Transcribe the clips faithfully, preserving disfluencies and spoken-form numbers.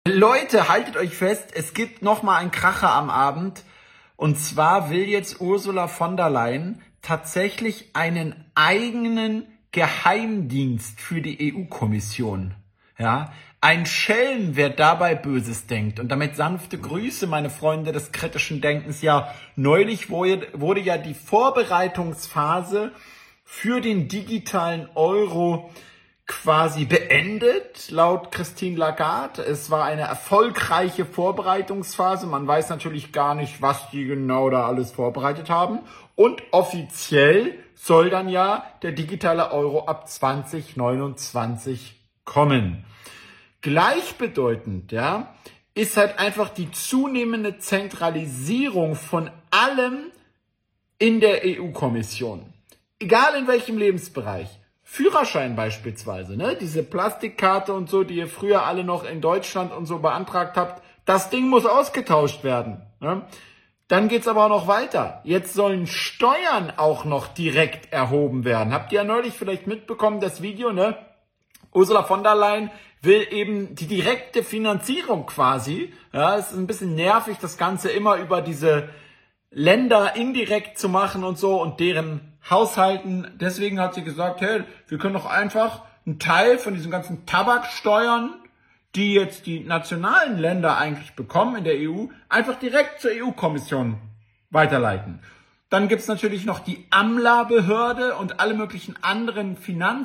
Leute, haltet euch fest, es gibt nochmal einen Kracher am Abend. Und zwar will jetzt Ursula von der Leyen tatsächlich einen eigenen Geheimdienst für die E U-Kommission. Ja, ein Schelm, wer dabei Böses denkt. Und damit sanfte Grüße, meine Freunde des kritischen Denkens. Ja, neulich wurde, wurde ja die Vorbereitungsphase für den digitalen Euro quasi beendet, laut Christine Lagarde. Es war eine erfolgreiche Vorbereitungsphase. Man weiß natürlich gar nicht, was die genau da alles vorbereitet haben. Und offiziell soll dann ja der digitale Euro ab zwanzig neunundzwanzig kommen. Gleichbedeutend, ja, ist halt einfach die zunehmende Zentralisierung von allem in der E U-Kommission. Egal in welchem Lebensbereich. Führerschein beispielsweise, ne? Diese Plastikkarte und so, die ihr früher alle noch in Deutschland und so beantragt habt, das Ding muss ausgetauscht werden. Ne? Dann geht's aber auch noch weiter. Jetzt sollen Steuern auch noch direkt erhoben werden. Habt ihr ja neulich vielleicht mitbekommen, das Video, ne? Ursula von der Leyen will eben die direkte Finanzierung quasi. Ja, es ist ein bisschen nervig, das Ganze immer über diese Länder indirekt zu machen und so und deren Haushalten. Deswegen hat sie gesagt, hey, wir können doch einfach einen Teil von diesen ganzen Tabaksteuern, die jetzt die nationalen Länder eigentlich bekommen in der E U, einfach direkt zur E U-Kommission weiterleiten. Dann gibt's natürlich noch die AMLA-Behörde und alle möglichen anderen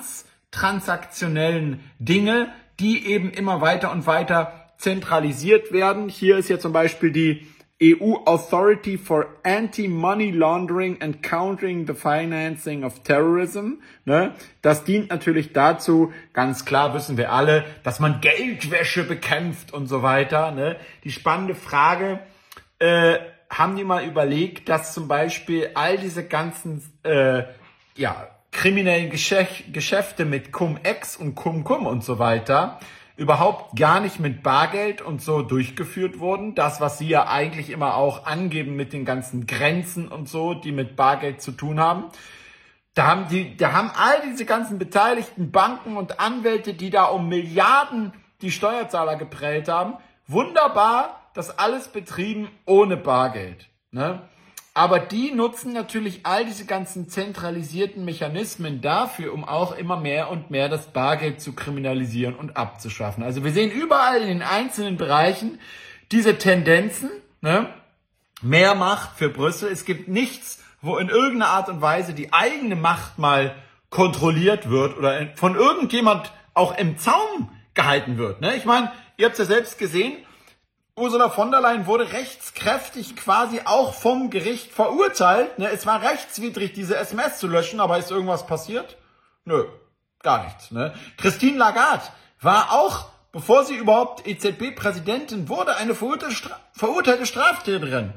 finanztransaktionellen Dinge, die eben immer weiter und weiter zentralisiert werden. Hier ist ja zum Beispiel die E U Authority for Anti-Money Laundering and Countering the Financing of Terrorism. Ne? Das dient natürlich dazu, ganz klar wissen wir alle, dass man Geldwäsche bekämpft und so weiter. Ne? Die spannende Frage, äh, haben die mal überlegt, dass zum Beispiel all diese ganzen äh, ja, kriminellen Geschäf- Geschäfte mit Cum-Ex und Cum-Cum und so weiter überhaupt gar nicht mit Bargeld und so durchgeführt wurden. Das, was sie ja eigentlich immer auch angeben mit den ganzen Grenzen und so, die mit Bargeld zu tun haben. Da haben die, da haben all diese ganzen beteiligten Banken und Anwälte, die da um Milliarden die Steuerzahler geprellt haben, wunderbar das alles betrieben ohne Bargeld. Ne? Aber die nutzen natürlich all diese ganzen zentralisierten Mechanismen dafür, um auch immer mehr und mehr das Bargeld zu kriminalisieren und abzuschaffen. Also wir sehen überall in den einzelnen Bereichen diese Tendenzen, ne? Mehr Macht für Brüssel. Es gibt nichts, wo in irgendeiner Art und Weise die eigene Macht mal kontrolliert wird oder von irgendjemand auch im Zaum gehalten wird. Ne? Ich meine, ihr habt es ja selbst gesehen, Ursula von der Leyen wurde rechtskräftig quasi auch vom Gericht verurteilt. Ne? Es war rechtswidrig, diese S M S zu löschen, aber ist irgendwas passiert? Nö, gar nichts. Ne? Christine Lagarde war auch, bevor sie überhaupt E Z B-Präsidentin wurde, eine verurteilte, Stra- verurteilte Straftäterin.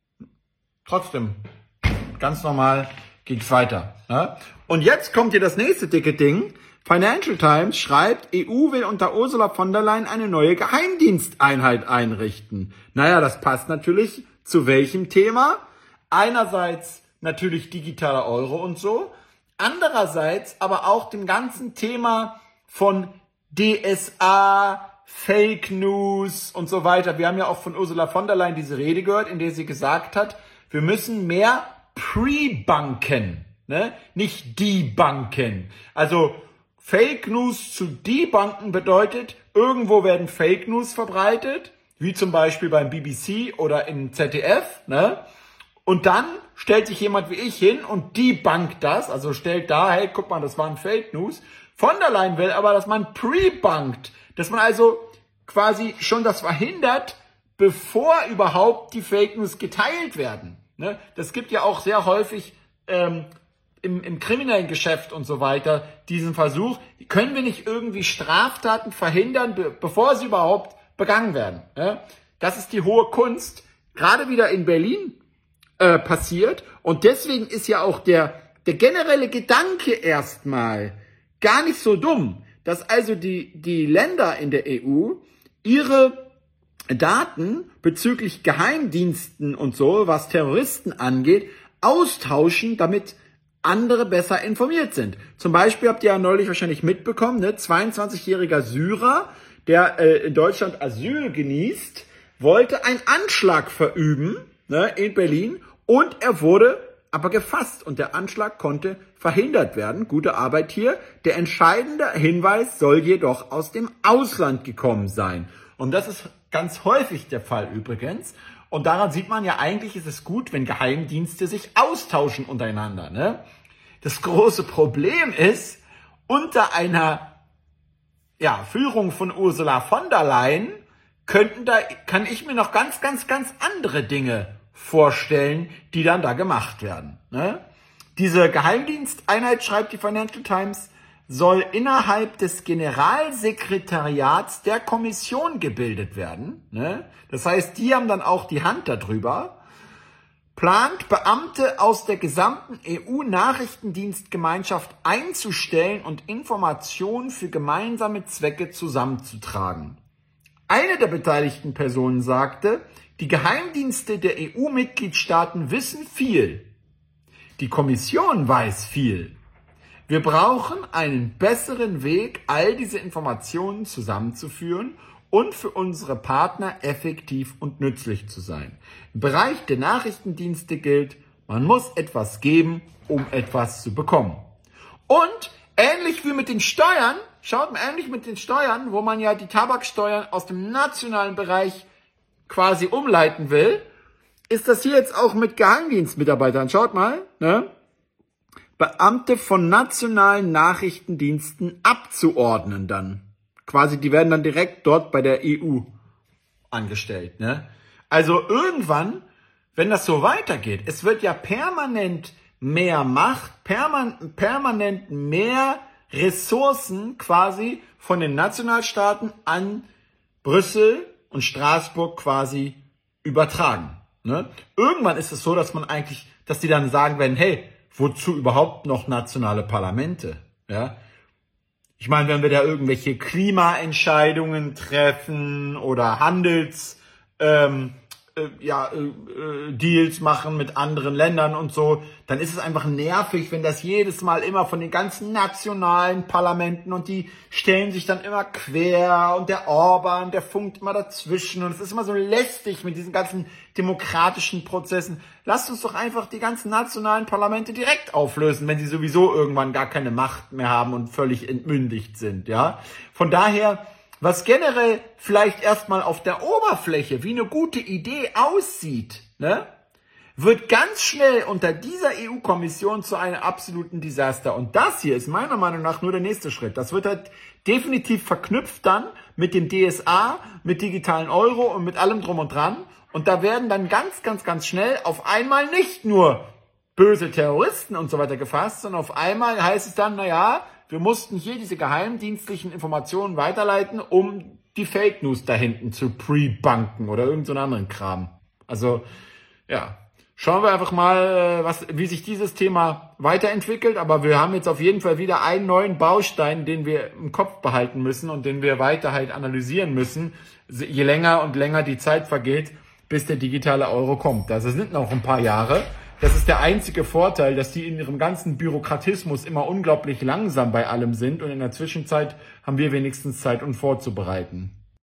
Trotzdem, ganz normal ging's weiter. Ne? Und jetzt kommt hier das nächste dicke Ding. Financial Times schreibt, E U will unter Ursula von der Leyen eine neue Geheimdiensteinheit einrichten. Naja, das passt natürlich zu welchem Thema? Einerseits natürlich digitaler Euro und so. Andererseits aber auch dem ganzen Thema von D S A, Fake News und so weiter. Wir haben ja auch von Ursula von der Leyen diese Rede gehört, in der sie gesagt hat, wir müssen mehr pre-banken, ne? Nicht debunken. Also Fake News zu debunken bedeutet, irgendwo werden Fake News verbreitet, wie zum Beispiel beim B B C oder im Z D F, ne? Und dann stellt sich jemand wie ich hin und debunkt das, also stellt da, hey, guck mal, das waren Fake News. Von der Leyen will aber, dass man pre-bunkt, dass man also quasi schon das verhindert, bevor überhaupt die Fake News geteilt werden. Ne? Das gibt ja auch sehr häufig ähm, Im, im kriminellen Geschäft und so weiter, diesen Versuch, können wir nicht irgendwie Straftaten verhindern, be- bevor sie überhaupt begangen werden. Ja? Das ist die hohe Kunst, gerade wieder in Berlin äh, passiert. Und deswegen ist ja auch der, der generelle Gedanke erstmal gar nicht so dumm, dass also die, die Länder in der E U ihre Daten bezüglich Geheimdiensten und so, was Terroristen angeht, austauschen, damit andere besser informiert sind. Zum Beispiel habt ihr ja neulich wahrscheinlich mitbekommen, ne, zweiundzwanzigjähriger Syrer, der äh, in Deutschland Asyl genießt, wollte einen Anschlag verüben, ne, in Berlin, und er wurde aber gefasst und der Anschlag konnte verhindert werden. Gute Arbeit hier. Der entscheidende Hinweis soll jedoch aus dem Ausland gekommen sein. Und das ist ganz häufig der Fall übrigens. Und daran sieht man ja, eigentlich ist es gut, wenn Geheimdienste sich austauschen untereinander, ne? Das große Problem ist, unter einer ja, Führung von Ursula von der Leyen könnten da, kann ich mir noch ganz, ganz, ganz andere Dinge vorstellen, die dann da gemacht werden, ne? Diese Geheimdiensteinheit, schreibt die Financial Times, soll innerhalb des Generalsekretariats der Kommission gebildet werden, ne? Das heißt, die haben dann auch die Hand darüber. Plant, Beamte aus der gesamten E U-Nachrichtendienstgemeinschaft einzustellen und Informationen für gemeinsame Zwecke zusammenzutragen. Eine der beteiligten Personen sagte, die Geheimdienste der E U-Mitgliedstaaten wissen viel. Die Kommission weiß viel. Wir brauchen einen besseren Weg, all diese Informationen zusammenzuführen und für unsere Partner effektiv und nützlich zu sein. Im Bereich der Nachrichtendienste gilt, man muss etwas geben, um etwas zu bekommen. Und ähnlich wie mit den Steuern, schaut mal, ähnlich mit den Steuern, wo man ja die Tabaksteuern aus dem nationalen Bereich quasi umleiten will, ist das hier jetzt auch mit Geheimdienstmitarbeitern. Schaut mal, ne? Beamte von nationalen Nachrichtendiensten abzuordnen dann. Quasi, die werden dann direkt dort bei der E U angestellt, ne? Also irgendwann, wenn das so weitergeht, es wird ja permanent mehr Macht, perman- permanent mehr Ressourcen quasi von den Nationalstaaten an Brüssel und Straßburg quasi übertragen, ne? Irgendwann ist es so, dass man eigentlich, dass die dann sagen werden, hey, wozu überhaupt noch nationale Parlamente, ja? Ich meine, wenn wir da irgendwelche Klimaentscheidungen treffen oder Handels, ähm, äh, ja, äh, Deals machen mit anderen Ländern und so, dann ist es einfach nervig, wenn das jedes Mal immer von den ganzen nationalen Parlamenten und die stellen sich dann immer quer und der Orban, der funkt immer dazwischen und es ist immer so lästig mit diesen ganzen demokratischen Prozessen. Lasst uns doch einfach die ganzen nationalen Parlamente direkt auflösen, wenn sie sowieso irgendwann gar keine Macht mehr haben und völlig entmündigt sind, ja. Von daher, was generell vielleicht erstmal auf der Oberfläche wie eine gute Idee aussieht, ne, wird ganz schnell unter dieser E U-Kommission zu einem absoluten Desaster. Und das hier ist meiner Meinung nach nur der nächste Schritt. Das wird halt definitiv verknüpft dann mit dem D S A, mit digitalen Euro und mit allem drum und dran. Und da werden dann ganz, ganz, ganz schnell auf einmal nicht nur böse Terroristen und so weiter gefasst, sondern auf einmal heißt es dann, naja, wir mussten hier diese geheimdienstlichen Informationen weiterleiten, um die Fake News da hinten zu pre-banken oder irgend so einen anderen Kram. Also, ja, schauen wir einfach mal, was, wie sich dieses Thema weiterentwickelt. Aber wir haben jetzt auf jeden Fall wieder einen neuen Baustein, den wir im Kopf behalten müssen und den wir weiter halt analysieren müssen, je länger und länger die Zeit vergeht, bis der digitale Euro kommt. Also es sind noch ein paar Jahre. Das ist der einzige Vorteil, dass die in ihrem ganzen Bürokratismus immer unglaublich langsam bei allem sind und in der Zwischenzeit haben wir wenigstens Zeit, uns vorzubereiten.